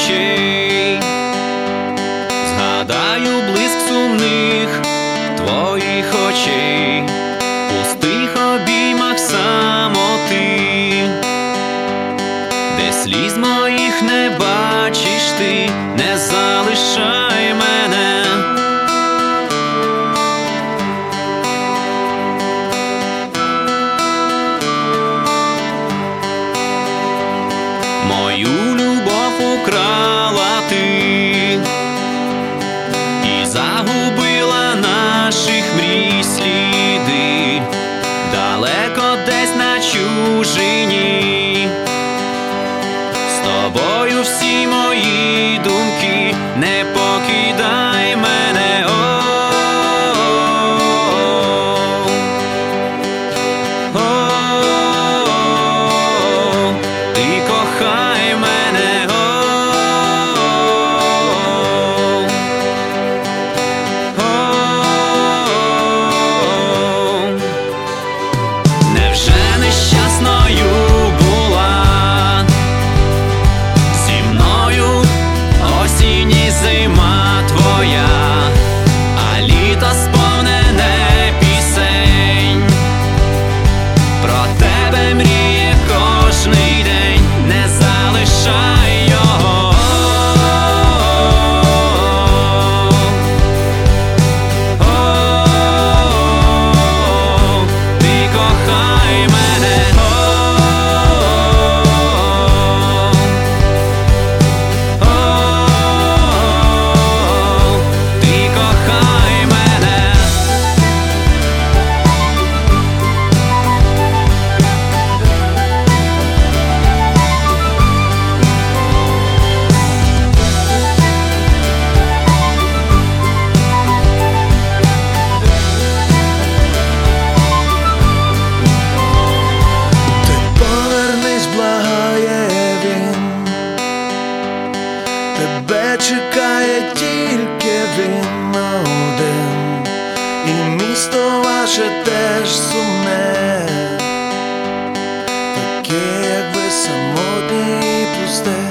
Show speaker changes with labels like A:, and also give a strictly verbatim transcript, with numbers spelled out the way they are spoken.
A: очей, згадаю блиск сумних твоїх очей, в пустих обіймах самоти, де сліз моїх не бачиш ти, не залишай мене. Мою любов украла ти і загубила наших мрій сліди, далеко десь на чужині. З тобою всі мої думки, не покидай мене. О, кохай мене, о, о, о. Невже нещасною була зі мною осінь і зима твоя, а літо сповнене пісень, про тебе мріє кожний день, не залишай його. О, ти кохай мене. О, ти кохай мене.
B: Тебе чекає тільки він один, і місто ваше теж сумне, таке, якби самотнє і пусте.